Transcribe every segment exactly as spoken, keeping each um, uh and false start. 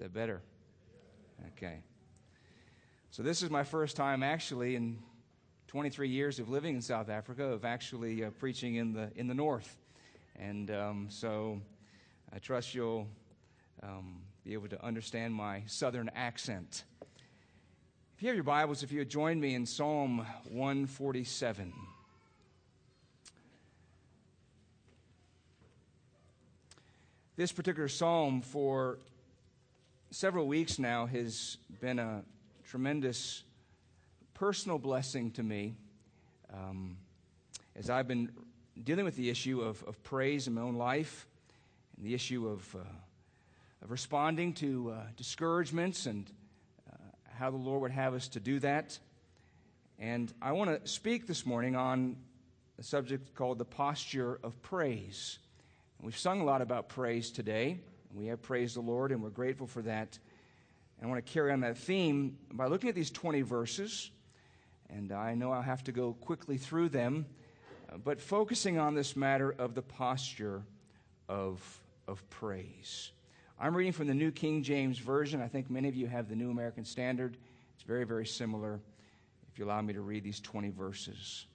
that better? Okay. So this is my first time actually in twenty-three years of living in South Africa of actually uh, preaching in the in the north. And um, so I trust you'll um, be able to understand my southern accent. If you have your Bibles, if you would join me in Psalm one forty-seven. This particular psalm for several weeks now has been a tremendous personal blessing to me um, as I've been dealing with the issue of, of praise in my own life and the issue of, uh, of responding to uh, discouragements and uh, how the Lord would have us to do that. And I want to speak this morning on a subject called the posture of praise. We've sung a lot about praise today, and we have praised the Lord, and we're grateful for that. And I want to carry on that theme by looking at these twenty verses, and I know I'll have to go quickly through them, uh, but focusing on this matter of the posture of, of praise. I'm reading from the New King James Version. I think many of you have the New American Standard. It's very, very similar, if you allow me to read these twenty verses.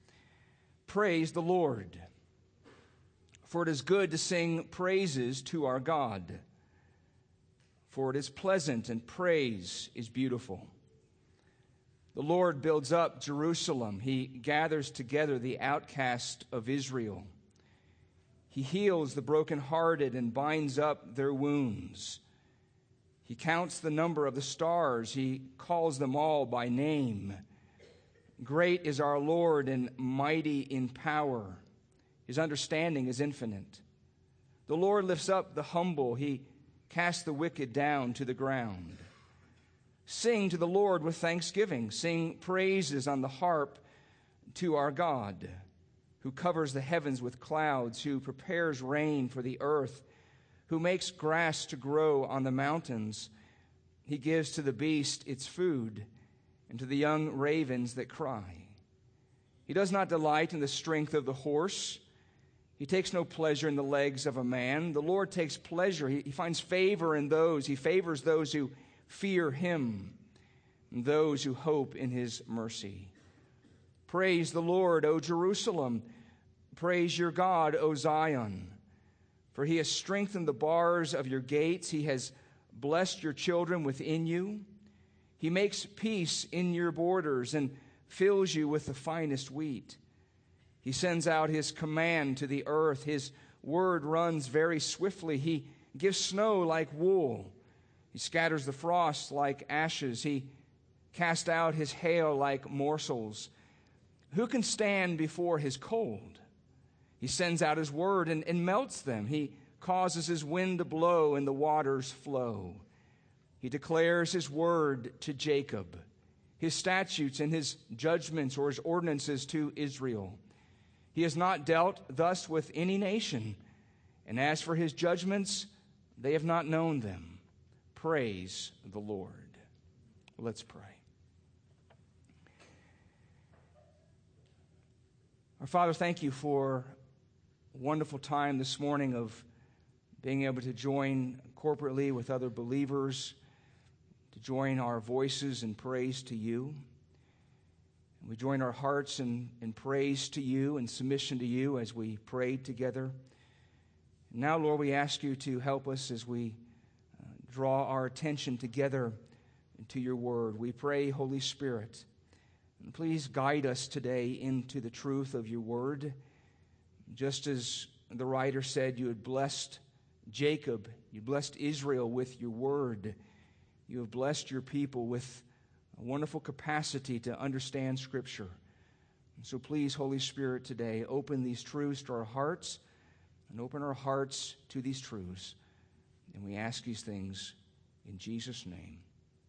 Praise the Lord. For it is good to sing praises to our God. For it is pleasant and praise is beautiful. The Lord builds up Jerusalem. He gathers together the outcast of Israel. He heals the brokenhearted and binds up their wounds. He counts the number of the stars. He calls them all by name. Great is our Lord and mighty in power. His understanding is infinite. The Lord lifts up the humble. He casts the wicked down to the ground. Sing to the Lord with thanksgiving. Sing praises on the harp to our God, who covers the heavens with clouds, who prepares rain for the earth, who makes grass to grow on the mountains. He gives to the beast its food, and to the young ravens that cry. He does not delight in the strength of the horse. He takes no pleasure in the legs of a man. The Lord takes pleasure. He, he finds favor in those. He favors those who fear him and those who hope in his mercy. Praise the Lord, O Jerusalem. Praise your God, O Zion. For he has strengthened the bars of your gates. He has blessed your children within you. He makes peace in your borders and fills you with the finest wheat. He sends out his command to the earth. His word runs very swiftly. He gives snow like wool. He scatters the frost like ashes. He casts out his hail like morsels. Who can stand before his cold? He sends out his word and, and melts them. He causes his wind to blow and the waters flow. He declares his word to Jacob, his statutes and his judgments or his ordinances to Israel. He has not dealt thus with any nation, and as for his judgments, they have not known them. Praise the Lord. Let's pray. Our Father, thank you for a wonderful time this morning of being able to join corporately with other believers, to join our voices in praise to you. We join our hearts in, in praise to you and submission to you as we pray together. Now, Lord, we ask you to help us as we uh, draw our attention together to your word. We pray, Holy Spirit, and please guide us today into the truth of your word. Just as the writer said, you had blessed Jacob, you blessed Israel with your word. You have blessed your people with a wonderful capacity to understand Scripture. And so please, Holy Spirit, today, open these truths to our hearts and open our hearts to these truths. And we ask these things in Jesus' name.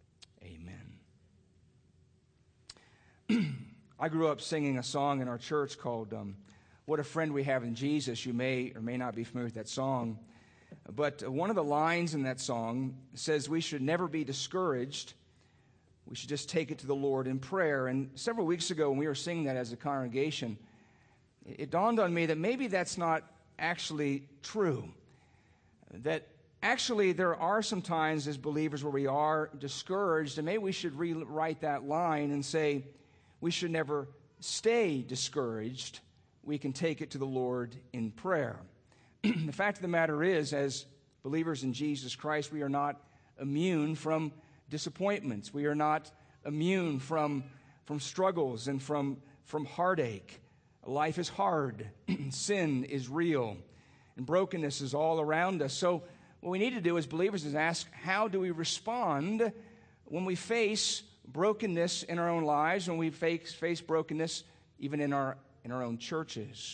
Amen. I grew up singing a song in our church called um, What a Friend We Have in Jesus. You may or may not be familiar with that song. But one of the lines in that song says we should never be discouraged. We should just take it to the Lord in prayer. And several weeks ago when we were singing that as a congregation, it dawned on me that maybe that's not actually true. That Actually, there are some times as believers where we are discouraged, and maybe we should rewrite that line and say we should never stay discouraged. We can take it to the Lord in prayer. The fact of the matter is, as believers in Jesus Christ, we are not immune from disappointments. We are not immune from, from struggles and from, from heartache. Life is hard. Sin is real. And brokenness is all around us. So what we need to do as believers is ask, how do we respond when we face brokenness in our own lives, when we face, face brokenness even in our, in our own churches?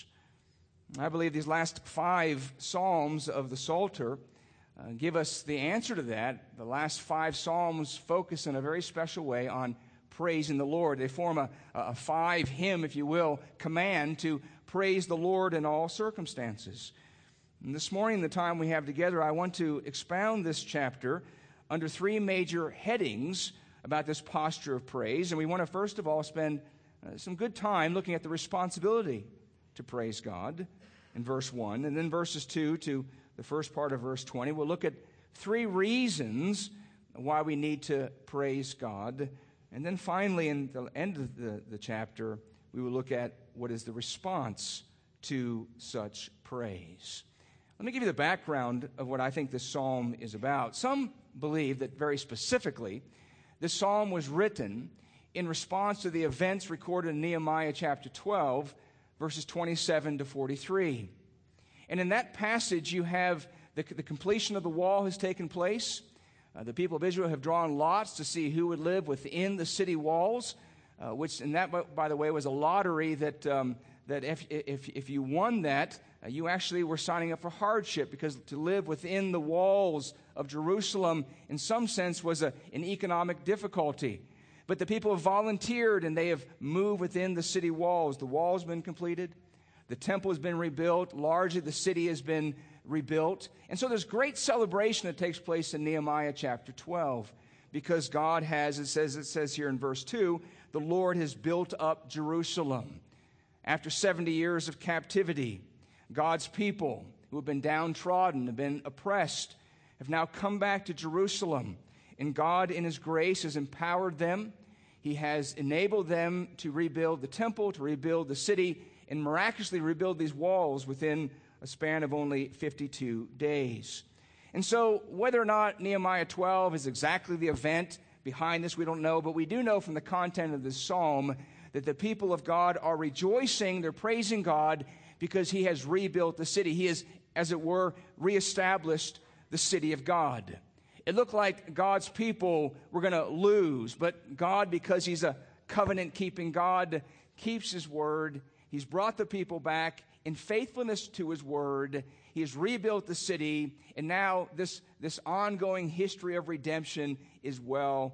I believe these last five Psalms of the Psalter uh, give us the answer to that. The last five Psalms focus in a very special way on praising the Lord. They form a, a five hymn, if you will, command to praise the Lord in all circumstances. And this morning, the time we have together, I want to expound this chapter under three major headings about this posture of praise. And we want to first of all spend uh, some good time looking at the responsibility to praise God in verse one. And then verses two to the first part of verse twenty, we'll look at three reasons why we need to praise God. And then finally, in the end of the, the chapter, we will look at what is the response to such praise. Let me give you the background of what I think this psalm is about. Some believe that very specifically, this psalm was written in response to the events recorded in Nehemiah chapter twelve, verses twenty-seven to forty-three. And in that passage, you have the, the completion of the wall has taken place. Uh, the people of Israel have drawn lots to see who would live within the city walls, uh, which, and that, by the way, was a lottery that um, that if, if if you won that, uh, you actually were signing up for hardship, because to live within the walls of Jerusalem, in some sense, was a, an economic difficulty. But the people have volunteered, and they have moved within the city walls. The wall has been completed. The temple has been rebuilt. Largely, the city has been rebuilt. And so there's great celebration that takes place in Nehemiah chapter twelve, because God has, it says, it says here in verse two, the Lord has built up Jerusalem. After seventy years of captivity, God's people who have been downtrodden, have been oppressed, have now come back to Jerusalem. And God, in His grace, has empowered them. He has enabled them to rebuild the temple, to rebuild the city, and miraculously rebuild these walls within a span of only fifty-two days. And so, whether or not Nehemiah twelve is exactly the event behind this, we don't know, but we do know from the content of this psalm that the people of God are rejoicing, they're praising God, because He has rebuilt the city. He has, as it were, reestablished the city of God. It looked like God's people were going to lose, but God, because He's a covenant-keeping God, keeps His word. He's brought the people back in faithfulness to His word. He has rebuilt the city, and now this, this ongoing history of redemption is well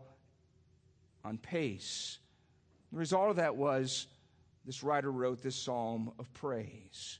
on pace. The result of that was this writer wrote this psalm of praise.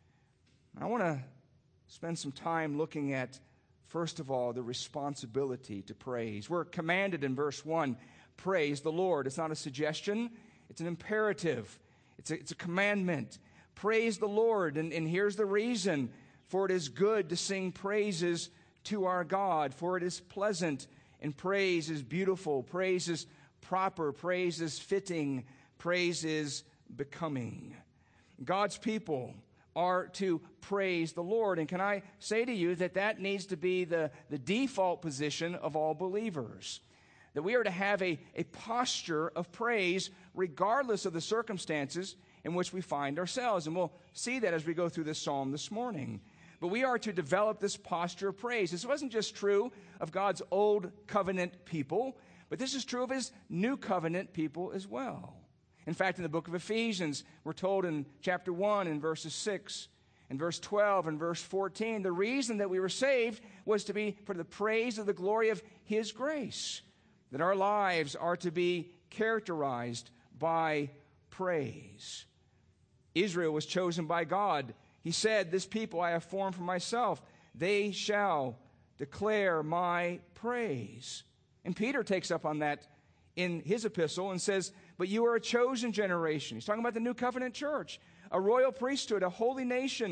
I want to spend some time looking at, first of all, the responsibility to praise. We're commanded in verse one, praise the Lord. It's not a suggestion, it's an imperative. It's a, it's a commandment. Praise the Lord. And, and here's the reason. For it is good to sing praises to our God. For it is pleasant, and praise is beautiful. Praise is proper. Praise is fitting. Praise is becoming. God's people are to praise the Lord. And can I say to you that that needs to be the, the default position of all believers? That we are to have a, a posture of praise regardless of the circumstances in which we find ourselves. And we'll see that as we go through this psalm this morning. But we are to develop this posture of praise. This wasn't just true of God's old covenant people, but this is true of His new covenant people as well. In fact, in the book of Ephesians, we're told in chapter one, in verses six, and verse twelve, and verse fourteen, the reason that we were saved was to be for the praise of the glory of His grace. That our lives are to be characterized by praise. Israel was chosen by God. He said, this people I have formed for myself. They shall declare my praise. And Peter takes up on that in his epistle and says, but you are a chosen generation. He's talking about the new covenant church, a royal priesthood, a holy nation,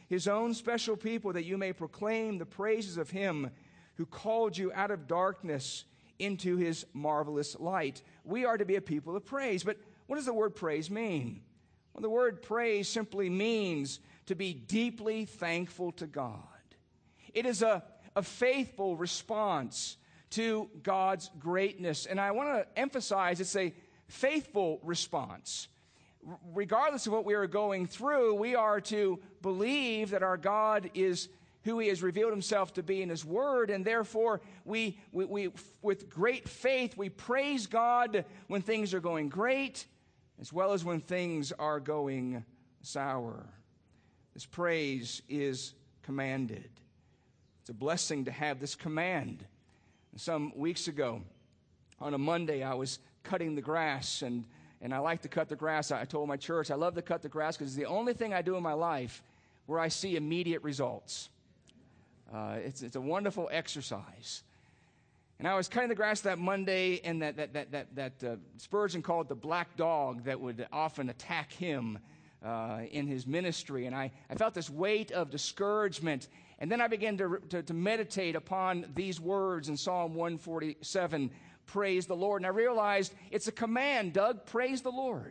his own special people, that you may proclaim the praises of him who called you out of darkness into his marvelous light. We are to be a people of praise. But what does the word praise mean? Well, the word praise simply means to be deeply thankful to God. It is a, a faithful response to God's greatness. And I want to emphasize it's a faithful response. R- regardless of what we are going through, we are to believe that our God is who he has revealed himself to be in his word, and therefore we, we, we with great faith, we praise God when things are going great, as well as when things are going sour. This praise is commanded. It's a blessing to have this command. Some weeks ago, on a Monday, I was cutting the grass, and, and I like to cut the grass. I told my church I love to cut the grass because it's the only thing I do in my life where I see immediate results. Uh, it's, it's a wonderful exercise. And I was cutting the grass that Monday, and that, that, that, that, that uh, Spurgeon called the black dog that would often attack him uh, in his ministry. And I, I felt this weight of discouragement. And then I began to, to, to meditate upon these words in Psalm one forty-seven, praise the Lord. And I realized it's a command, Doug, praise the Lord.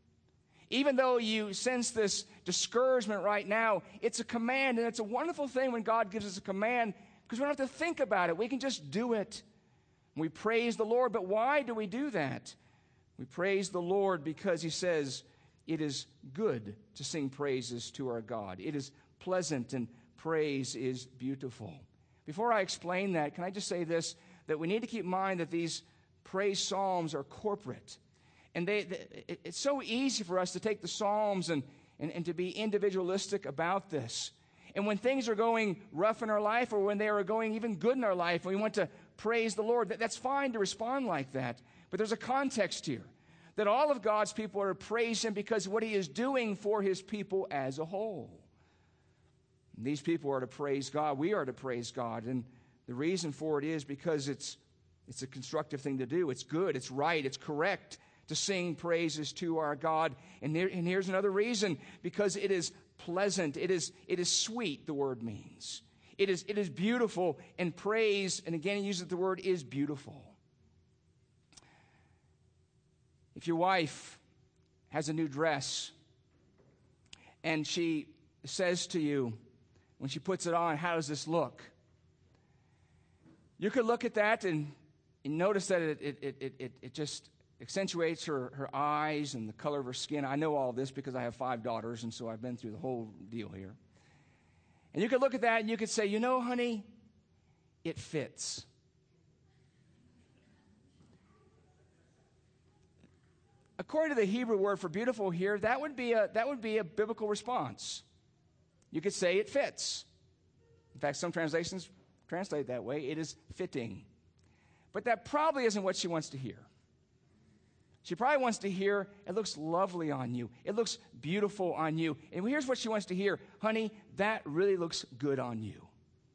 Even though you sense this discouragement right now, it's a command, and it's a wonderful thing when God gives us a command because we don't have to think about it. We can just do it. We praise the Lord, but why do we do that? We praise the Lord because he says it is good to sing praises to our God. It is pleasant, and praise is beautiful. Before I explain that, can I just say this, that we need to keep in mind that these praise psalms are corporate. And they, they, it's so easy for us to take the Psalms and, and, and to be individualistic about this. And when things are going rough in our life, or when they are going even good in our life, and we want to praise the Lord, that, that's fine to respond like that. But there's a context here, that all of God's people are to praise him because of what he is doing for his people as a whole. And these people are to praise God. We are to praise God. And the reason for it is because it's, it's a constructive thing to do. It's good. It's right. It's correct to sing praises to our God. And, there, and here's another reason, because it is pleasant. It is, it is sweet, the word means. It is, it is beautiful, and praise, and again he uses the word, is beautiful. If your wife has a new dress, and she says to you, when she puts it on, how does this look? You could look at that and, and notice that it, it, it, it, it just accentuates her, her eyes and the color of her skin. I know all this because I have five daughters, and so I've been through the whole deal here. And you could look at that and you could say, you know, honey, it fits. According to the Hebrew word for beautiful here, that would be a, that would be a biblical response. You could say it fits. In fact, some translations translate that way. It is fitting. But that probably isn't what she wants to hear. She probably wants to hear, it looks lovely on you. It looks beautiful on you. And here's what she wants to hear. Honey, that really looks good on you.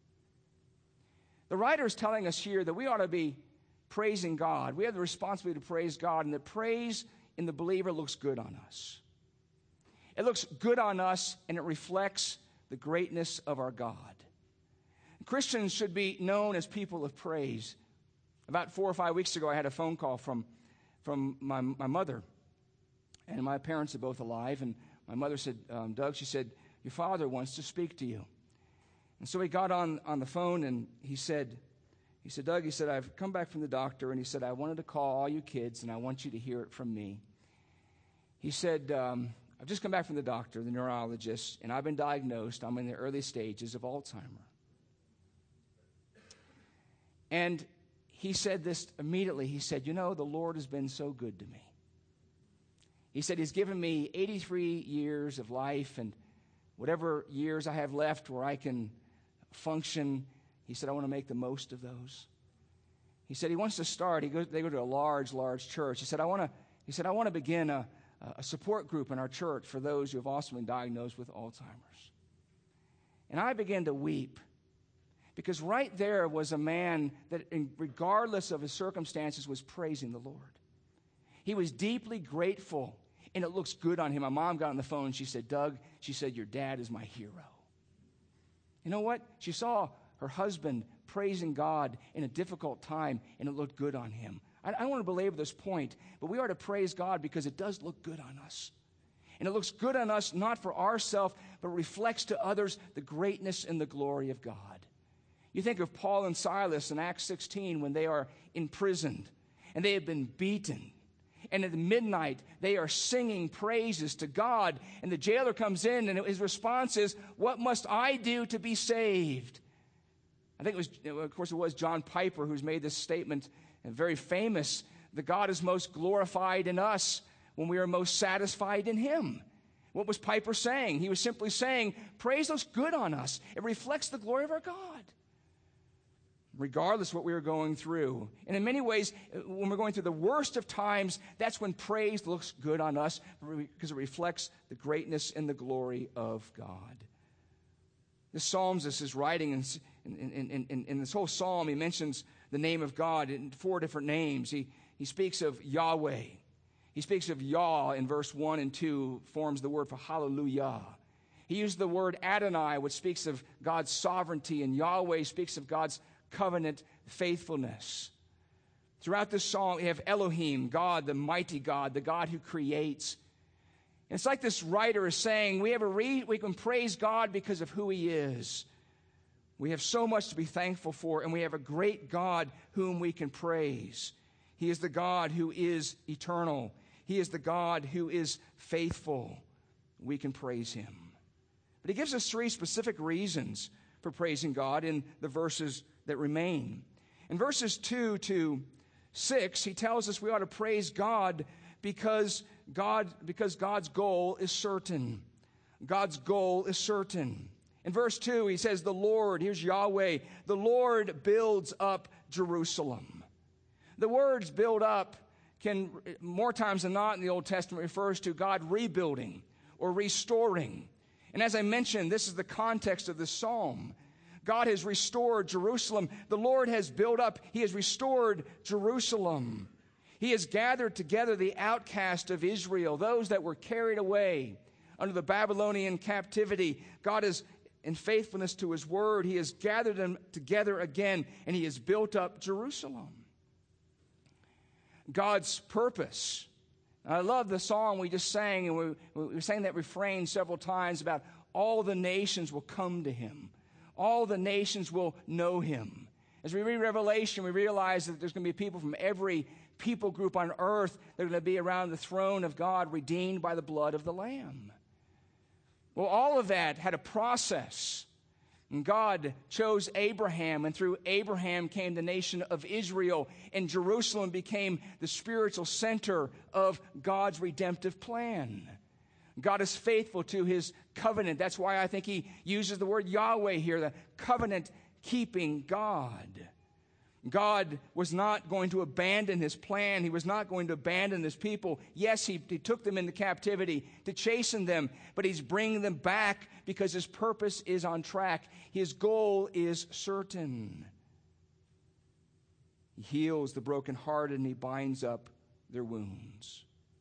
The writer is telling us here that we ought to be praising God. We have the responsibility to praise God, and that praise in the believer looks good on us. It looks good on us, and it reflects the greatness of our God. Christians should be known as people of praise. About four or five weeks ago, I had a phone call from from my, my mother, and my parents are both alive, and my mother said, um, Doug, she said, your father wants to speak to you. And so he got on, on the phone, and he said, he said, Doug, he said, I've come back from the doctor, and he said, I wanted to call all you kids, and I want you to hear it from me. He said, um, I've just come back from the doctor, the neurologist, and I've been diagnosed. I'm in the early stages of Alzheimer's. And he said this immediately. He said, you know, the Lord has been so good to me. He said he's given me eighty-three years of life, and whatever years I have left where I can function, he said, I want to make the most of those. He said he wants to start. He goes, they go to a large, large church. He said, I want to, he said, I want to begin a, a support group in our church for those who have also been diagnosed with Alzheimer's. And I began to weep. Because right there was a man that, regardless of his circumstances, was praising the Lord. He was deeply grateful, and it looks good on him. My mom got on the phone, and she said, Doug, she said, your dad is my hero. You know what? She saw her husband praising God in a difficult time, and it looked good on him. I, I don't want to belabor this point, but we are to praise God because it does look good on us. And it looks good on us not for ourselves, but reflects to others the greatness and the glory of God. You think of Paul and Silas in Acts sixteen when they are imprisoned and they have been beaten. And at midnight, they are singing praises to God. And the jailer comes in, and his response is, "What must I do to be saved?" I think it was, of course, it was John Piper who's made this statement, and very famous, that God is most glorified in us when we are most satisfied in Him. What was Piper saying? He was simply saying, praise looks good on us. It reflects the glory of our God, regardless of what we are going through. And in many ways, when we're going through the worst of times, that's when praise looks good on us because it reflects the greatness and the glory of God. The psalmist is writing, in, in, in, in, in this whole psalm, he mentions the name of God in four different names. He, he speaks of Yahweh. He speaks of Yah in verse one and two, forms the word for hallelujah. He used the word Adonai, which speaks of God's sovereignty, and Yahweh speaks of God's covenant faithfulness. Throughout this psalm, we have Elohim, God, the mighty God, the God who creates. And it's like this writer is saying, we have a re- we can praise God because of who He is. We have so much to be thankful for, and we have a great God whom we can praise. He is the God who is eternal. He is the God who is faithful. We can praise Him. But He gives us three specific reasons for praising God in the verses that remain. In verses two to six, He tells us we ought to praise God because God, because God's goal is certain. God's goal is certain. In verse two, He says, the Lord, here's Yahweh, the Lord builds up Jerusalem. The words build up can, more times than not in the Old Testament, refers to God rebuilding or restoring. And as I mentioned, this is the context of this psalm. God has restored Jerusalem. The Lord has built up, He has restored Jerusalem. He has gathered together the outcast of Israel, those that were carried away under the Babylonian captivity. God is, in faithfulness to His word, He has gathered them together again, and He has built up Jerusalem. God's purpose. I love the song we just sang, and we, we sang that refrain several times about all the nations will come to Him. All the nations will know Him. As we read Revelation, we realize that there's going to be people from every people group on earth that are going to be around the throne of God, redeemed by the blood of the Lamb. Well, all of that had a process. And God chose Abraham, and through Abraham came the nation of Israel, and Jerusalem became the spiritual center of God's redemptive plan. God is faithful to His covenant. That's why I think He uses the word Yahweh here, the covenant-keeping God. God was not going to abandon His plan. He was not going to abandon His people. Yes, He, he took them into captivity to chasten them, but He's bringing them back because His purpose is on track. His goal is certain. He heals the brokenhearted, and He binds up their wounds.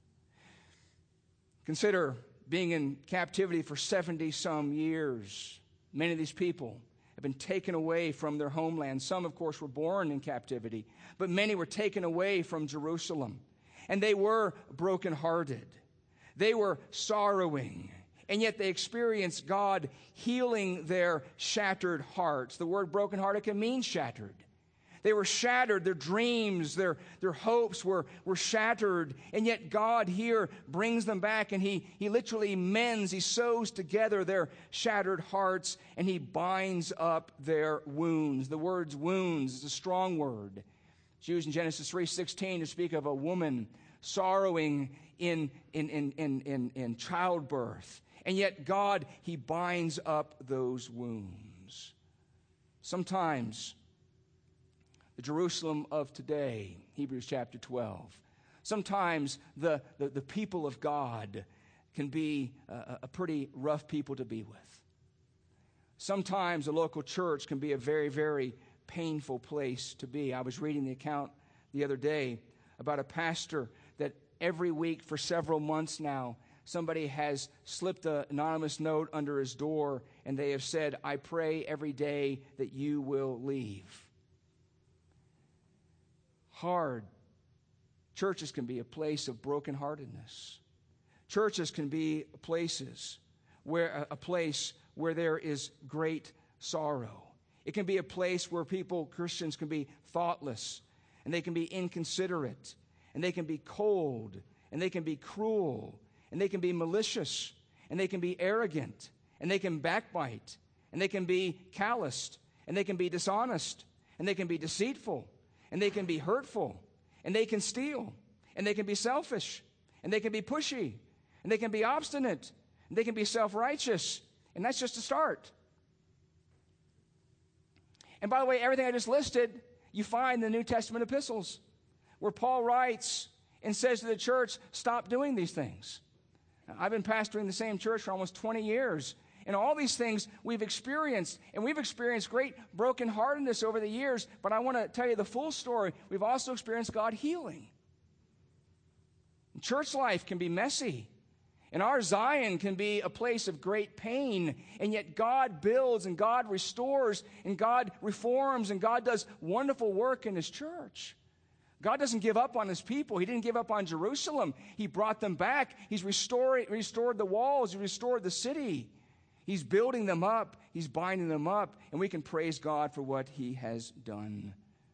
Consider being in captivity for seventy-some years. Many of these people have been taken away from their homeland. Some, of course, were born in captivity, but many were taken away from Jerusalem. And they were brokenhearted. They were sorrowing. And yet they experienced God healing their shattered hearts. The word brokenhearted can mean shattered. They were shattered. Their dreams, their, their hopes were, were shattered. And yet God here brings them back, and he, he literally mends, He sews together their shattered hearts, and He binds up their wounds. The word wounds is a strong word. It's used in Genesis three sixteen to speak of a woman sorrowing in, in, in, in, in, in childbirth. And yet God, He binds up those wounds. Sometimes the Jerusalem of today, Hebrews chapter twelve. Sometimes the, the, the people of God can be a, a pretty rough people to be with. Sometimes a local church can be a very, very painful place to be. I was reading the account the other day about a pastor that every week for several months now somebody has slipped an anonymous note under his door and they have said, I pray every day that you will leave. Hard. Churches can be a place of brokenheartedness. Churches can be places where a place where there is great sorrow. It can be a place where people, Christians, can be thoughtless, and they can be inconsiderate, and they can be cold, and they can be cruel, and they can be malicious, and they can be arrogant, and they can backbite, and they can be calloused, and they can be dishonest, and they can be deceitful, and they can be hurtful, and they can steal, and they can be selfish, and they can be pushy, and they can be obstinate, and they can be self-righteous, and that's just a start. And by the way, everything I just listed, you find in the New Testament epistles, where Paul writes and says to the church, stop doing these things. I've been pastoring the same church for almost twenty years, and all these things we've experienced, and we've experienced great brokenheartedness over the years, but I want to tell you the full story. We've also experienced God healing. Church life can be messy, and our Zion can be a place of great pain, and yet God builds, and God restores, and God reforms, and God does wonderful work in His church. God doesn't give up on His people. He didn't give up on Jerusalem. He brought them back. He's restored, restored the walls. He restored the city. He's building them up. He's binding them up. And we can praise God for what He has done.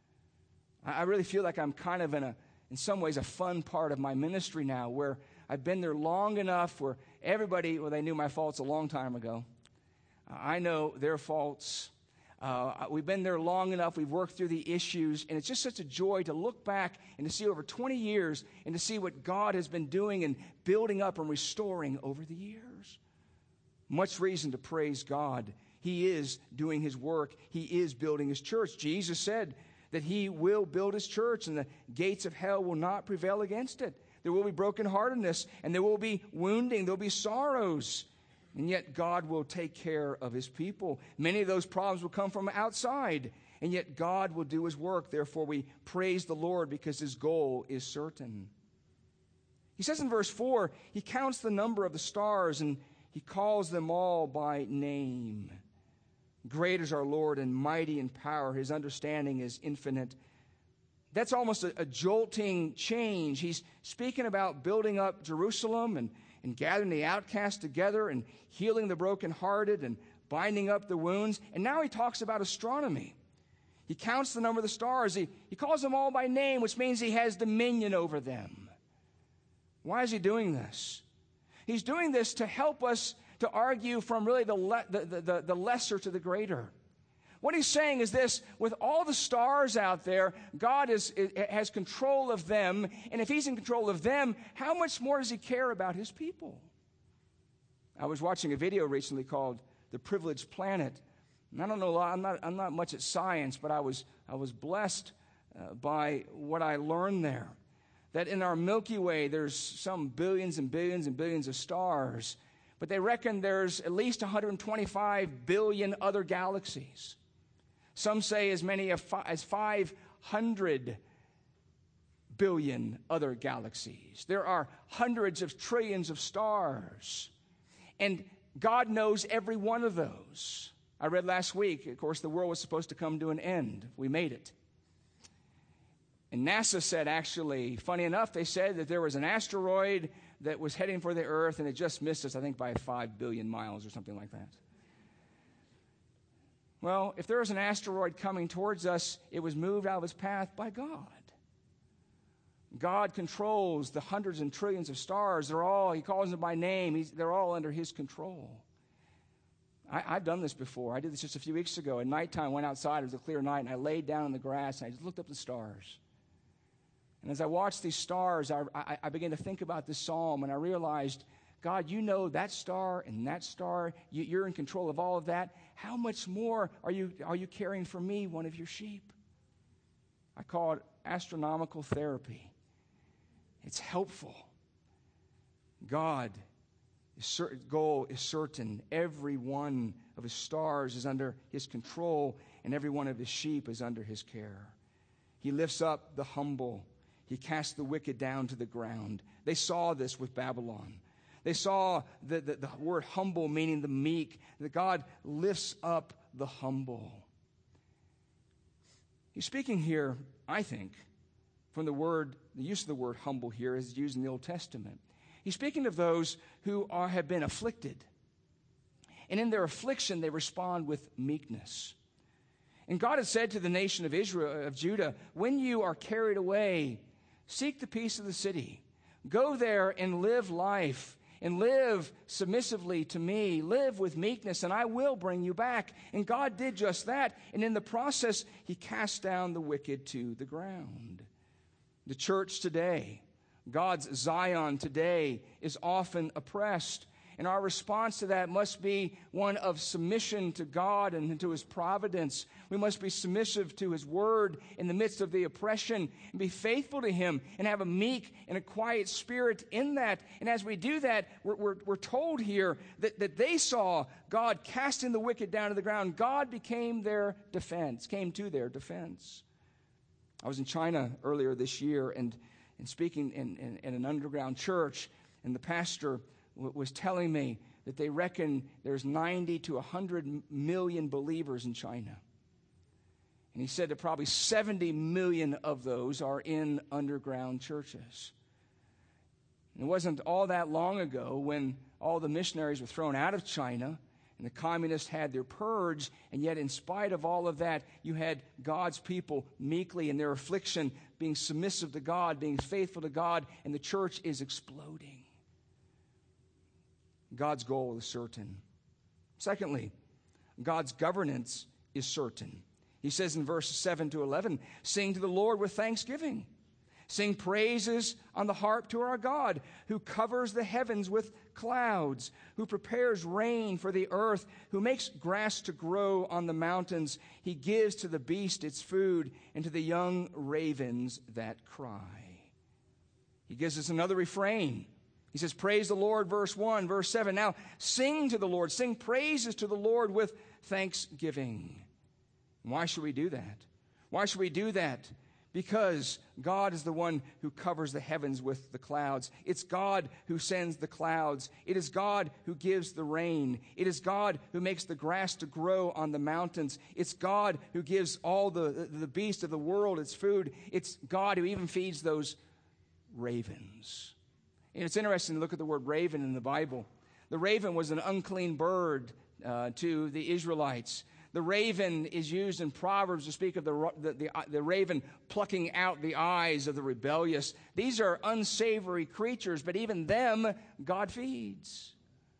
I really feel like I'm kind of in a, in some ways, a fun part of my ministry now, where I've been there long enough where everybody, well, they knew my faults a long time ago. I know their faults. Uh, we've been there long enough. We've worked through the issues. And it's just such a joy to look back and to see over twenty years and to see what God has been doing and building up and restoring over the years. Much reason to praise God. He is doing His work. He is building His church. Jesus said that He will build His church and the gates of hell will not prevail against it. There will be brokenheartedness and there will be wounding. There will be sorrows. And yet God will take care of His people. Many of those problems will come from outside. And yet God will do His work. Therefore we praise the Lord because His goal is certain. He says in verse four, He counts the number of the stars and He calls them all by name. Great is our Lord and mighty in power. His understanding is infinite. That's almost a, a jolting change. He's speaking about building up Jerusalem and, and gathering the outcasts together and healing the brokenhearted and binding up the wounds. And now he talks about astronomy. He counts the number of the stars. He, he calls them all by name, which means He has dominion over them. Why is He doing this? He's doing this to help us to argue from really the, le- the, the, the lesser to the greater. What He's saying is this: with all the stars out there, God is, is, has control of them. And if He's in control of them, how much more does He care about His people? I was watching a video recently called The Privileged Planet. And I don't know a lot, I'm not, I'm not much at science, but I was, I was blessed uh, by what I learned there. That in our Milky Way, there's some billions and billions and billions of stars. But they reckon there's at least one hundred twenty-five billion other galaxies. Some say as many as five hundred billion other galaxies. There are hundreds of trillions of stars. And God knows every one of those. I read last week, of course, the world was supposed to come to an end. We made it. And NASA said, actually, funny enough, they said that there was an asteroid that was heading for the Earth, and it just missed us, I think, by five billion miles or something like that. Well, if there was an asteroid coming towards us, it was moved out of its path by God. God controls the hundreds and trillions of stars. They're all, He calls them by name. He's, they're all under His control. I, I've done this before. I did this just a few weeks ago. At nighttime, I went outside. It was a clear night, and I laid down in the grass, and I just looked up the stars. And as I watched these stars, I, I, I began to think about this psalm, and I realized, God, You know that star and that star. You, you're in control of all of that. How much more are you, are you caring for me, one of Your sheep? I call it astronomical therapy. It's helpful. God, His goal is certain. Every one of His stars is under His control, and every one of His sheep is under His care. He lifts up the humble. He casts the wicked down to the ground. They saw this with Babylon. They saw the, the, the word humble meaning the meek, that God lifts up the humble. He's speaking here, I think, from the word, the use of the word humble here is used in the Old Testament. He's speaking of those who are, have been afflicted. And in their affliction, they respond with meekness. And God had said to the nation of Israel, of Judah, when you are carried away, seek the peace of the city. Go there and live life, and live submissively to me. Live with meekness, and I will bring you back. And God did just that. And in the process, he cast down the wicked to the ground. The church today, God's Zion today, is often oppressed. And our response to that must be one of submission to God and to his providence. We must be submissive to his word in the midst of the oppression and be faithful to him and have a meek and a quiet spirit in that. And as we do that, we're, we're, we're told here that, that they saw God casting the wicked down to the ground. God became their defense, came to their defense. I was in China earlier this year and, and speaking in, in, in an underground church, and the pastor was telling me that they reckon there's ninety to one hundred million believers in China. And he said that probably seventy million of those are in underground churches. And it wasn't all that long ago when all the missionaries were thrown out of China and the communists had their purge, and yet in spite of all of that, you had God's people meekly in their affliction, being submissive to God, being faithful to God, and the church is exploding. God's goal is certain. Secondly, God's governance is certain. He says in verses seven to eleven, sing to the Lord with thanksgiving. Sing praises on the harp to our God, who covers the heavens with clouds, who prepares rain for the earth, who makes grass to grow on the mountains. He gives to the beast its food, and to the young ravens that cry. He gives us another refrain. He says, praise the Lord, verse one, verse seven. Now, sing to the Lord. Sing praises to the Lord with thanksgiving. Why should we do that? Why should we do that? Because God is the one who covers the heavens with the clouds. It's God who sends the clouds. It is God who gives the rain. It is God who makes the grass to grow on the mountains. It's God who gives all the, the beasts of the world its food. It's God who even feeds those ravens. And it's interesting to look at the word raven in the Bible. The raven was an unclean bird uh, to the Israelites. The raven is used in Proverbs to speak of the, the, the, the raven plucking out the eyes of the rebellious. These are unsavory creatures, but even them God feeds.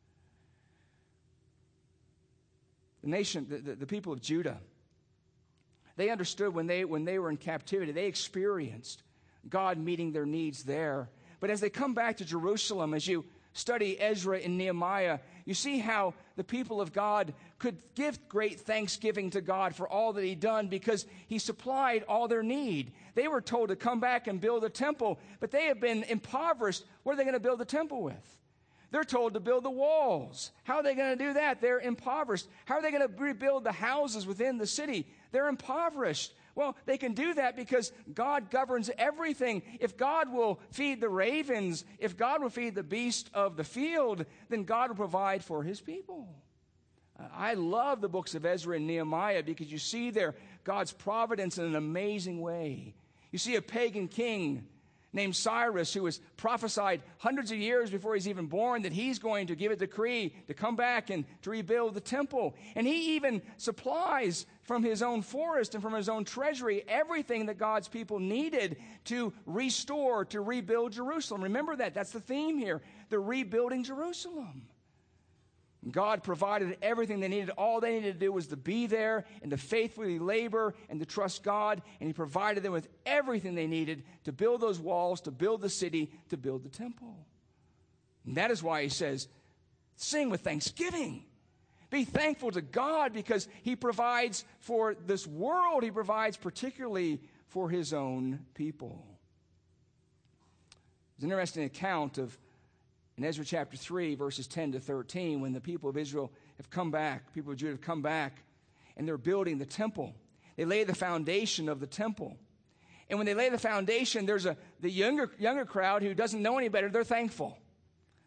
The nation, the, the, the people of Judah, they understood when they, when they were in captivity, they experienced God meeting their needs there. But as they come back to Jerusalem, as you study Ezra and Nehemiah, you see how the people of God could give great thanksgiving to God for all that he'd done because he supplied all their need. They were told to come back and build a temple, but they have been impoverished. What are they going to build the temple with? They're told to build the walls. How are they going to do that? They're impoverished. How are they going to rebuild the houses within the city? They're impoverished. Well, they can do that because God governs everything. If God will feed the ravens, if God will feed the beast of the field, then God will provide for his people. I love the books of Ezra and Nehemiah because you see there God's providence in an amazing way. You see a pagan king named Cyrus, who was prophesied hundreds of years before he's even born that he's going to give a decree to come back and to rebuild the temple. And he even supplies from his own forest and from his own treasury everything that God's people needed to restore, to rebuild Jerusalem. Remember that. That's the theme here. They're rebuilding Jerusalem. God provided everything they needed. All they needed to do was to be there and to faithfully labor and to trust God. And he provided them with everything they needed to build those walls, to build the city, to build the temple. And that is why he says, sing with thanksgiving. Be thankful to God because he provides for this world. He provides particularly for his own people. There's an interesting account of in Ezra chapter three, verses ten to thirteen, when the people of Israel have come back, people of Judah have come back, and they're building the temple. They lay the foundation of the temple. And when they lay the foundation, there's a the younger, younger crowd who doesn't know any better, they're thankful.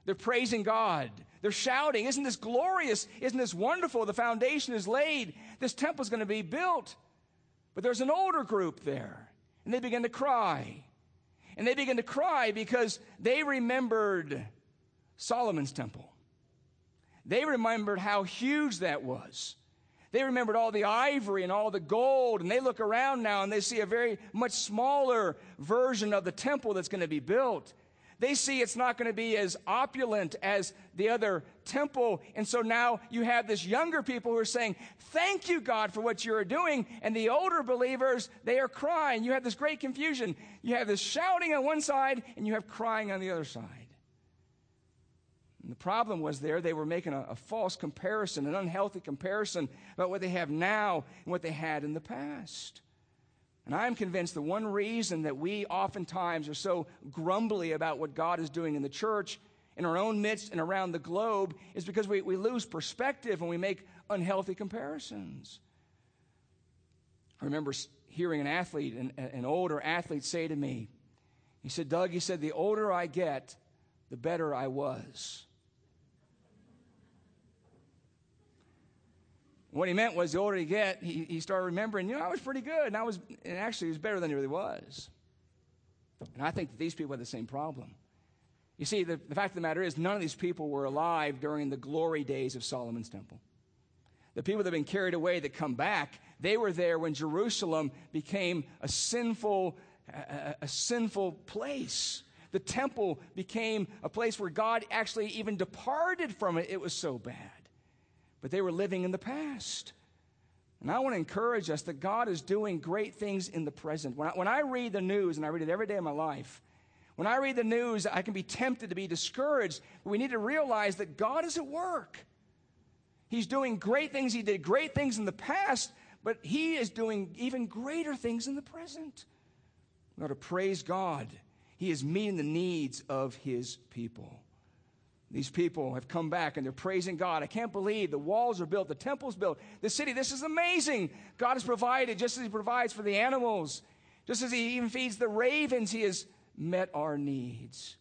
They're praising God. They're shouting, isn't this glorious? Isn't this wonderful? The foundation is laid. This temple is going to be built. But there's an older group there, and they begin to cry. And they begin to cry because they remembered Solomon's temple. They remembered how huge that was. They remembered all the ivory and all the gold, and they look around now and they see a very much smaller version of the temple that's going to be built. They see it's not going to be as opulent as the other temple. And so now you have this younger people who are saying, thank you, God, for what you're doing. And the older believers, they are crying. You have this great confusion. You have this shouting on one side, and you have crying on the other side. And the problem was there, they were making a, a false comparison, an unhealthy comparison about what they have now and what they had in the past. And I'm convinced the one reason that we oftentimes are so grumbly about what God is doing in the church, in our own midst and around the globe, is because we, we lose perspective and we make unhealthy comparisons. I remember hearing an athlete, an, an older athlete, say to me, he said, Doug, he said, the older I get, the better I was. What he meant was the older you get, he, he started remembering, you know, I was pretty good, and I was, and actually he was better than he really was. And I think that these people had the same problem. You see, the, the fact of the matter is, none of these people were alive during the glory days of Solomon's temple. The people that have been carried away that come back, they were there when Jerusalem became a sinful, a, a sinful place. The temple became a place where God actually even departed from it. It was so bad. But they were living in the past. And I want to encourage us that God is doing great things in the present. When I, when I read the news, and I read it every day of my life, when I read the news, I can be tempted to be discouraged. But we need to realize that God is at work. He's doing great things. He did great things in the past, but He is doing even greater things in the present. We ought to praise God. He is meeting the needs of His people. These people have come back and they're praising God. I can't believe the walls are built, the temple's built, the city, this is amazing. God has provided just as He provides for the animals, just as He even feeds the ravens, He has met our needs.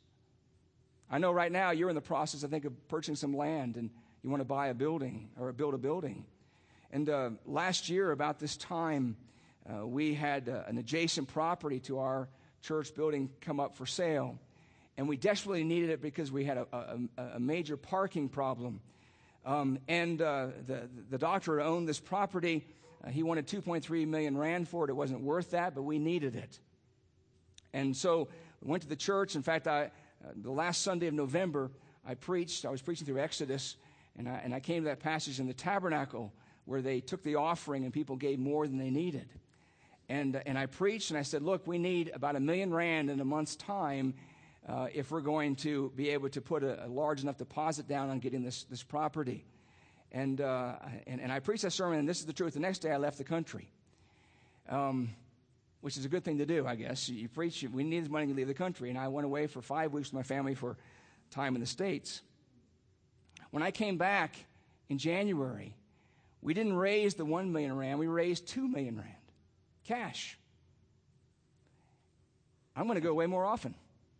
I know right now you're in the process, I think, of purchasing some land and you want to buy a building or build a building. And uh, last year about this time, uh, we had uh, an adjacent property to our church building come up for sale. And we desperately needed it because we had a, a, a major parking problem. Um, and uh, the, the doctor who owned this property, uh, he wanted two point three million rand for it. It wasn't worth that, but we needed it. And so we went to the church. In fact, I, uh, the last Sunday of November, I preached. I was preaching through Exodus, and I, and I came to that passage in the tabernacle where they took the offering and people gave more than they needed. And, and I preached, and I said, look, we need about a million rand in a month's time Uh, if we're going to be able to put a, a large enough deposit down on getting this, this property. And, uh, and and I preached that sermon, and this is the truth. The next day I left the country, um, which is a good thing to do, I guess. You, you preach, we need money to leave the country. And I went away for five weeks with my family for time in the States. When I came back in January, we didn't raise the one million rand. We raised two million rand, cash. I'm going to go away more often.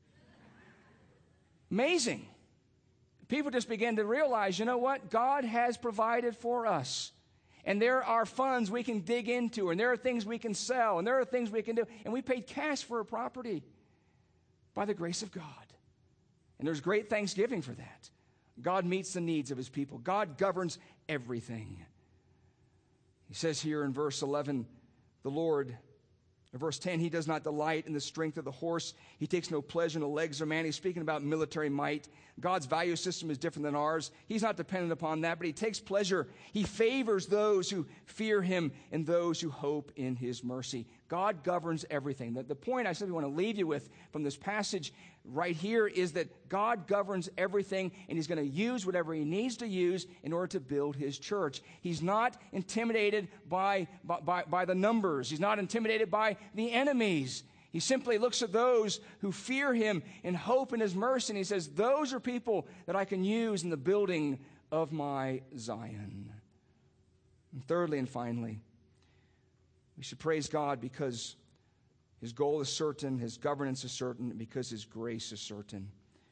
Amazing. People just begin to realize, you know what? God has provided for us. And there are funds we can dig into, and there are things we can sell, and there are things we can do. And we paid cash for a property by the grace of God. And there's great thanksgiving for that. God meets the needs of His people. God governs everything. He says here in verse eleven, the Lord... In verse ten, He does not delight in the strength of the horse. He takes no pleasure in the legs of man. He's speaking about military might. God's value system is different than ours. He's not dependent upon that, but He takes pleasure. He favors those who fear Him and those who hope in His mercy. God governs everything. The, the point I simply want to leave you with from this passage right here is that God governs everything, and He's going to use whatever He needs to use in order to build His church. He's not intimidated by, by, by the numbers. He's not intimidated by the enemies. He simply looks at those who fear Him and hope in His mercy, and He says, those are people that I can use in the building of my Zion. And thirdly and finally, we should praise God because His goal is certain, His governance is certain, because His grace is certain.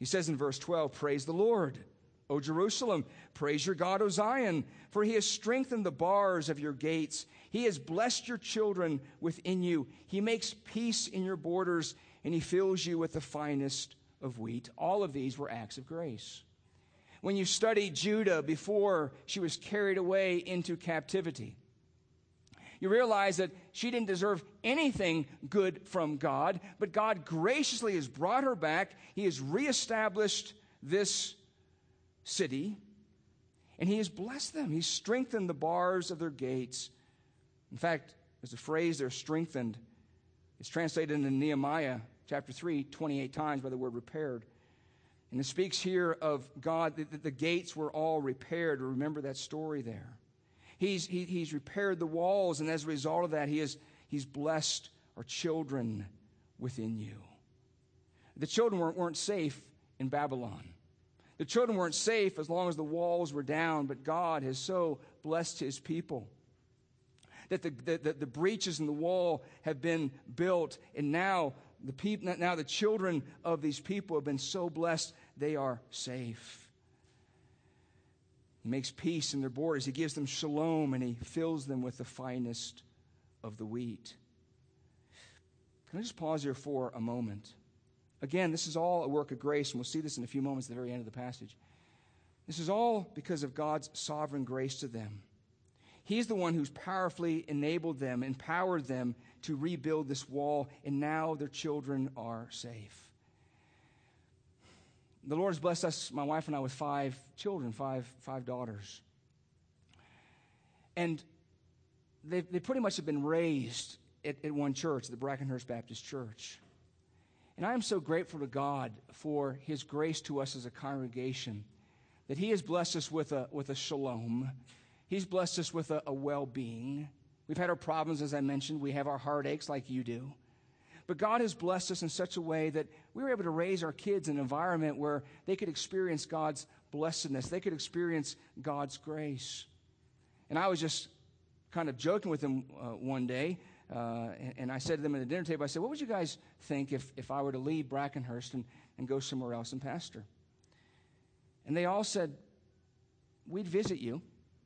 He says in verse twelve, praise the Lord, O Jerusalem. Praise your God, O Zion, for he has strengthened the bars of your gates. He has blessed your children within you. He makes peace in your borders, and he fills you with the finest of wheat. All of these were acts of grace. When you study Judah before she was carried away into captivity, you realize that she didn't deserve anything good from God, but God graciously has brought her back. He has reestablished this city, and he has blessed them. He's strengthened the bars of their gates. In fact, there's a phrase there, strengthened. It's translated in Nehemiah chapter three, twenty-eight times by the word repaired. And it speaks here of God, that the gates were all repaired. Remember that story there. He's, he, he's repaired the walls, and as a result of that, he has, he's blessed our children within you. The children weren't, weren't safe in Babylon. The children weren't safe as long as the walls were down, but God has so blessed his people that the, the, the breaches in the wall have been built, and now the people, now the children of these people have been so blessed they are safe. He makes peace in their borders. He gives them shalom, and he fills them with the finest of the wheat. Can I just pause here for a moment? Again, this is all a work of grace, and we'll see this in a few moments at the very end of the passage. This is all because of God's sovereign grace to them. He's the one who's powerfully enabled them, empowered them to rebuild this wall, and now their children are safe. The Lord has blessed us, my wife and I, with five children, five, five daughters. And they they pretty much have been raised at, at one church, the Brackenhurst Baptist Church. And I am so grateful to God for his grace to us as a congregation, that he has blessed us with a, with a shalom. He's blessed us with a, a well-being. We've had our problems, as I mentioned. We have our heartaches like you do. But God has blessed us in such a way that we were able to raise our kids in an environment where they could experience God's blessedness. They could experience God's grace. And I was just kind of joking with them uh, one day, uh, and, and I said to them at the dinner table, I said, what would you guys think if, if I were to leave Brackenhurst and, and go somewhere else and pastor? And they all said, we'd visit you.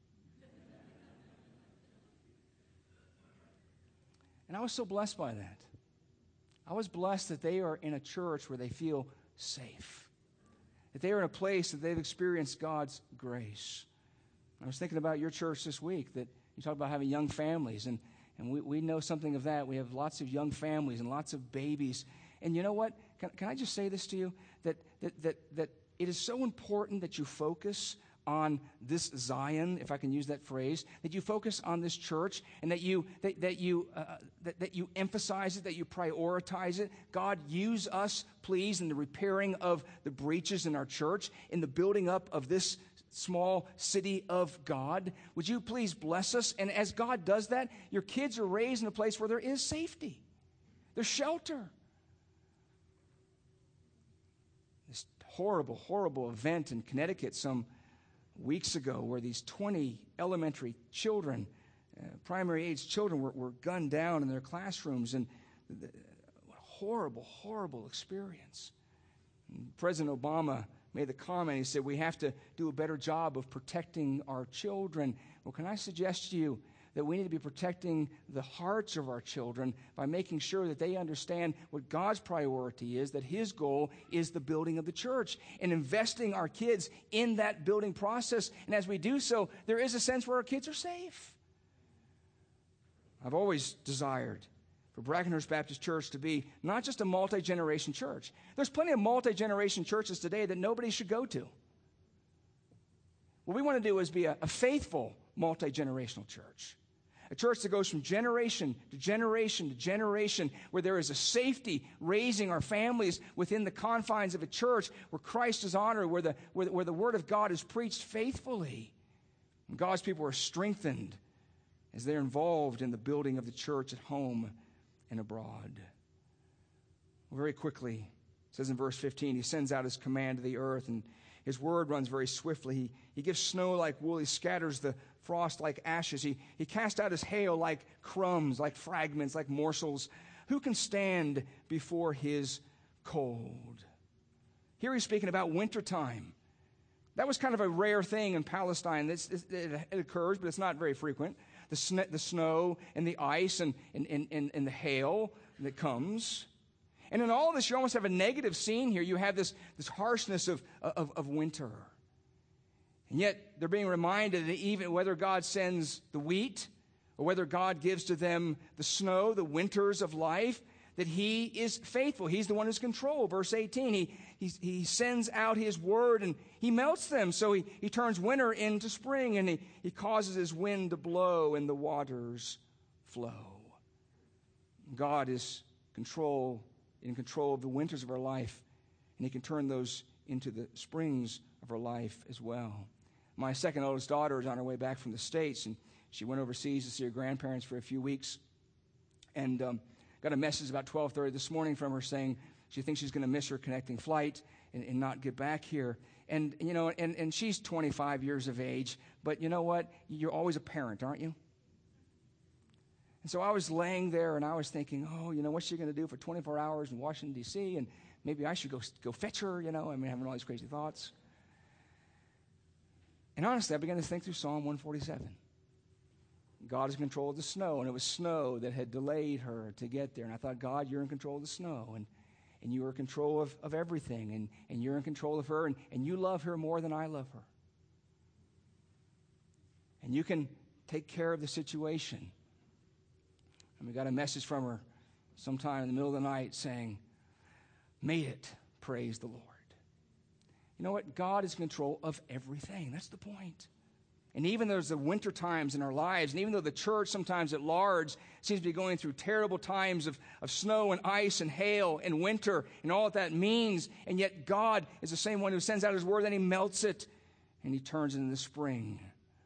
And I was so blessed by that. I was blessed that they are in a church where they feel safe, that they are in a place that they've experienced God's grace. I was thinking about your church this week, that you talk about having young families, and, and we, we know something of that. We have lots of young families and lots of babies. And you know what? Can, can I just say this to you? That, that, that, that it is so important that you focus on this Zion, if I can use that phrase, that you focus on this church, and that you that, that you uh, that, that you emphasize it, that you prioritize it. God, use us, please, in the repairing of the breaches in our church, in the building up of this small city of God. Would you please bless us? And as God does that, your kids are raised in a place where there is safety, there's shelter. This horrible, horrible event in Connecticut some weeks ago, where these twenty elementary children, uh, primary age children, were, were gunned down in their classrooms, and the, what a horrible, horrible experience. And President Obama made the comment, he said, we have to do a better job of protecting our children. Well, can I suggest to you that we need to be protecting the hearts of our children by making sure that they understand what God's priority is, that his goal is the building of the church, and investing our kids in that building process. And as we do so, there is a sense where our kids are safe. I've always desired for Brackenhurst Baptist Church to be not just a multi-generation church. There's plenty of multi-generation churches today that nobody should go to. What we want to do is be a, a faithful multi-generational church. A church that goes from generation to generation to generation, where there is a safety raising our families within the confines of a church where Christ is honored, where the, where, where the Word of God is preached faithfully. And God's people are strengthened as they're involved in the building of the church at home and abroad. Well, very quickly, it says in verse fifteen, he sends out his command to the earth, and his word runs very swiftly. He, he gives snow like wool. He scatters the frost like ashes. He, he casts out his hail like crumbs, like fragments, like morsels. Who can stand before his cold? Here he's speaking about wintertime. That was kind of a rare thing in Palestine. It's, it, it occurs, but it's not very frequent. The, sn- the snow and the ice and, and, and, and the hail that comes. And in all of this, you almost have a negative scene here. You have this, this harshness of, of, of winter. And yet, they're being reminded that even whether God sends the wheat or whether God gives to them the snow, the winters of life, that he is faithful. He's the one who's in control. Verse eighteen, he, he, he sends out his word and he melts them. So he, he turns winter into spring, and he, he causes his wind to blow and the waters flow. God is control in control of the winters of our life, and he can turn those into the springs of our life as well. My second oldest daughter is on her way back from the States, and she went overseas to see her grandparents for a few weeks, and um, got a message about twelve thirty this morning from her saying she thinks she's going to miss her connecting flight and, and not get back here. And, you know, and, and she's twenty-five years of age, but you know what? You're always a parent, aren't you? And so I was laying there and I was thinking, oh, you know, what's she going to do for twenty-four hours in Washington, D C? And maybe I should go go fetch her, you know. I mean, having all these crazy thoughts. And honestly, I began to think through Psalm one forty-seven. God is in control of the snow, and it was snow that had delayed her to get there. And I thought, God, you're in control of the snow, and, and you are in control of, of everything, and, and you're in control of her, and, and you love her more than I love her. And you can take care of the situation. And we got a message from her sometime in the middle of the night saying, made it, praise the Lord. You know what? God is in control of everything. That's the point. And even though there's the winter times in our lives, and even though the church sometimes at large seems to be going through terrible times of, of snow and ice and hail and winter and all that that means, and yet God is the same one who sends out his word, and he melts it, and he turns it into spring.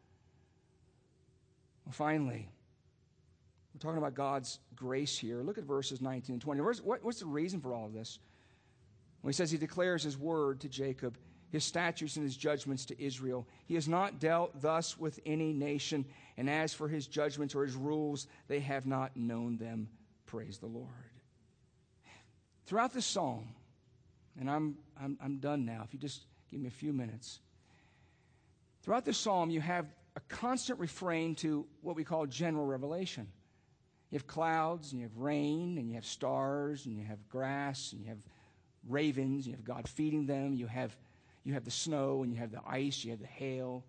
Well, finally, we're talking about God's grace here. Look at verses nineteen and twenty. Where's, what, what's the reason for all of this? When he says he declares his word to Jacob, his statutes and his judgments to Israel. He has not dealt thus with any nation, and as for his judgments or his rules, they have not known them. Praise the Lord. Throughout this psalm, and I'm, I'm, I'm done now, if you just give me a few minutes. Throughout this psalm, you have a constant refrain to what we call general revelation. You have clouds, and you have rain, and you have stars, and you have grass, and you have ravens, and you have God feeding them. You have, you have the snow, and you have the ice, you have the hail.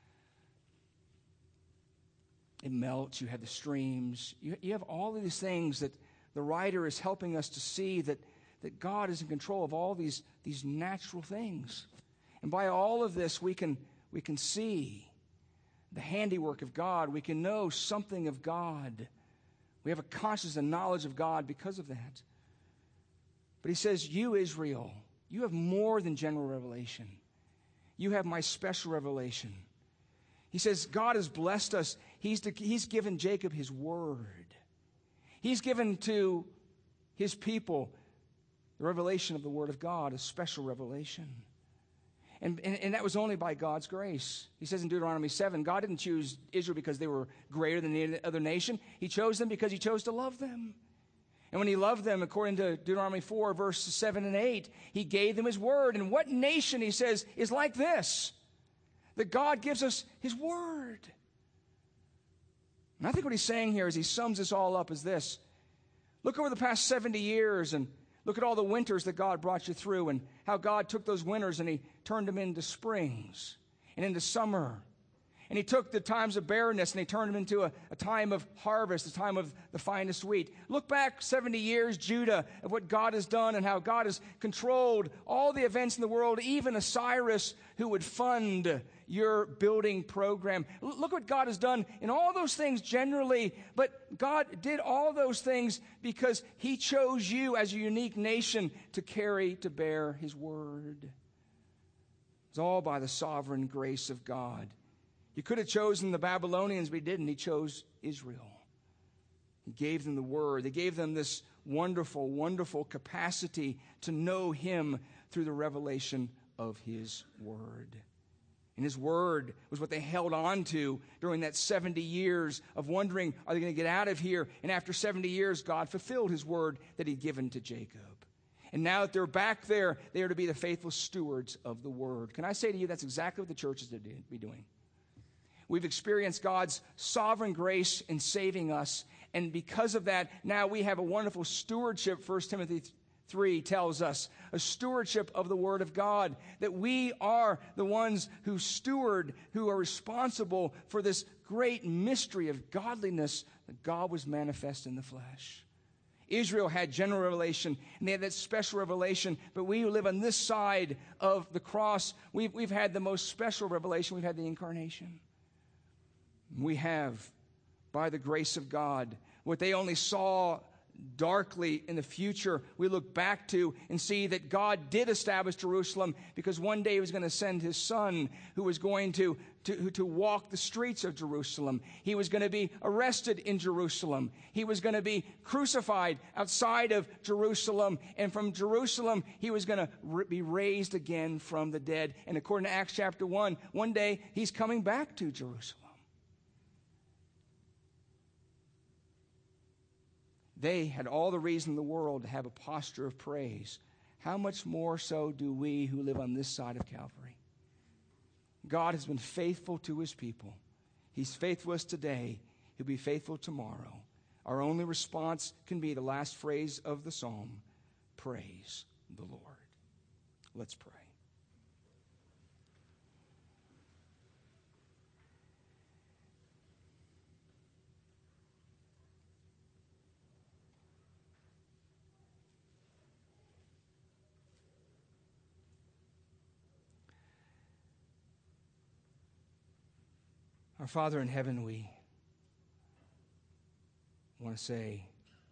It melts, you have the streams. You, you have all of these things that the writer is helping us to see that, that God is in control of all these, these natural things. And by all of this, we can, we can see the handiwork of God. We can know something of God. We have a conscious and knowledge of God because of that. But he says, you, Israel, you have more than general revelation. You have my special revelation. He says, God has blessed us. He's, the, he's given Jacob his word. He's given to his people the revelation of the word of God, a special revelation. And, and, and that was only by God's grace. He says in Deuteronomy seven, God didn't choose Israel because they were greater than any other nation. He chose them because he chose to love them. And when he loved them, according to Deuteronomy four, verses seven and eight, he gave them his word. And what nation, he says, is like this? That God gives us his word. And I think what he's saying here as he sums this all up is this. Look over the past seventy years and look at all the winters that God brought you through and how God took those winters and he turned them into springs and into summer. And he took the times of barrenness and he turned them into a, a time of harvest, a time of the finest wheat. Look back seventy years, Judah, of what God has done and how God has controlled all the events in the world, even a Cyrus who would fund your building program. L- look what God has done in all those things generally, but God did all those things because he chose you as a unique nation to carry, to bear his word. It's all by the sovereign grace of God. He could have chosen the Babylonians, but he didn't. He chose Israel. He gave them the word. He gave them this wonderful, wonderful capacity to know him through the revelation of his word. And his word was what they held on to during that seventy years of wondering, are they going to get out of here? And after seventy years, God fulfilled his word that he'd given to Jacob. And now that they're back there, they are to be the faithful stewards of the word. Can I say to you, that's exactly what the church is to do, be doing. We've experienced God's sovereign grace in saving us. And because of that, now we have a wonderful stewardship, First Timothy three tells us, a stewardship of the Word of God, that we are the ones who steward, who are responsible for this great mystery of godliness that God was manifest in the flesh. Israel had general revelation, and they had that special revelation, but we who live on this side of the cross, we've, we've had the most special revelation. We've had the incarnation. We have, by the grace of God, what they only saw darkly in the future, we look back to and see that God did establish Jerusalem, because one day he was going to send his son who was going to, to, to walk the streets of Jerusalem. He was going to be arrested in Jerusalem. He was going to be crucified outside of Jerusalem. And from Jerusalem, he was going to re- be raised again from the dead. And according to Acts chapter one, one day he's coming back to Jerusalem. They had all the reason in the world to have a posture of praise. How much more so do we who live on this side of Calvary? God has been faithful to his people. He's faithful to us today. He'll be faithful tomorrow. Our only response can be the last phrase of the psalm, praise the Lord. Let's pray. Our Father in heaven, we want to say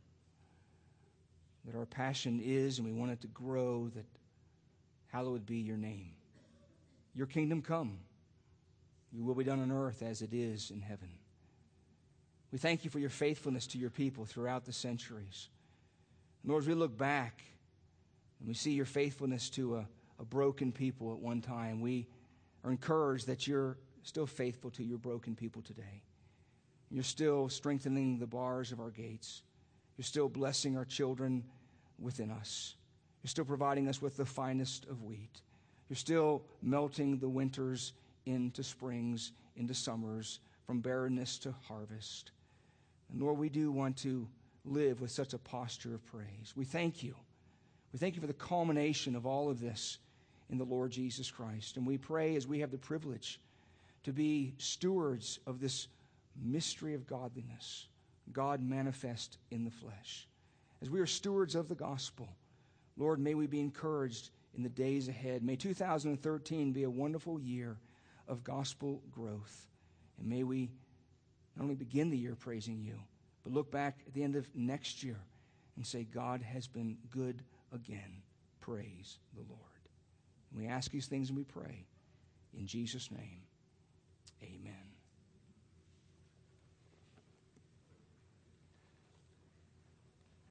that our passion is, and we want it to grow, that hallowed be your name. Your kingdom come. Your will be done on earth as it is in heaven. We thank you for your faithfulness to your people throughout the centuries. Lord, as we look back and we see your faithfulness to a, a broken people at one time, we are encouraged that you're still faithful to your broken people today. You're still strengthening the bars of our gates. You're still blessing our children within us. You're still providing us with the finest of wheat. You're still melting the winters into springs, into summers, from barrenness to harvest. And Lord, we do want to live with such a posture of praise. We thank you. We thank you for the culmination of all of this in the Lord Jesus Christ. And we pray, as we have the privilege to be stewards of this mystery of godliness, God manifest in the flesh. As we are stewards of the gospel, Lord, may we be encouraged in the days ahead. May two thousand thirteen be a wonderful year of gospel growth. And may we not only begin the year praising you, but look back at the end of next year and say, God has been good again. Praise the Lord. And we ask these things and we pray in Jesus' name. Amen.